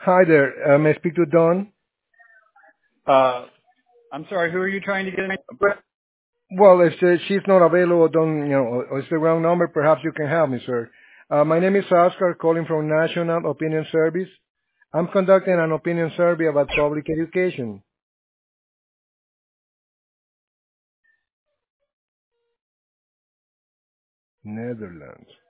Hi there. May I speak to Dawn? Uh, I'm sorry, who are you trying to get in? Well, if she's not available, don't, or it's the wrong number, perhaps you can help me, sir. My name is Oscar, calling from National Opinion Service. I'm conducting an opinion survey about public education. Netherlands.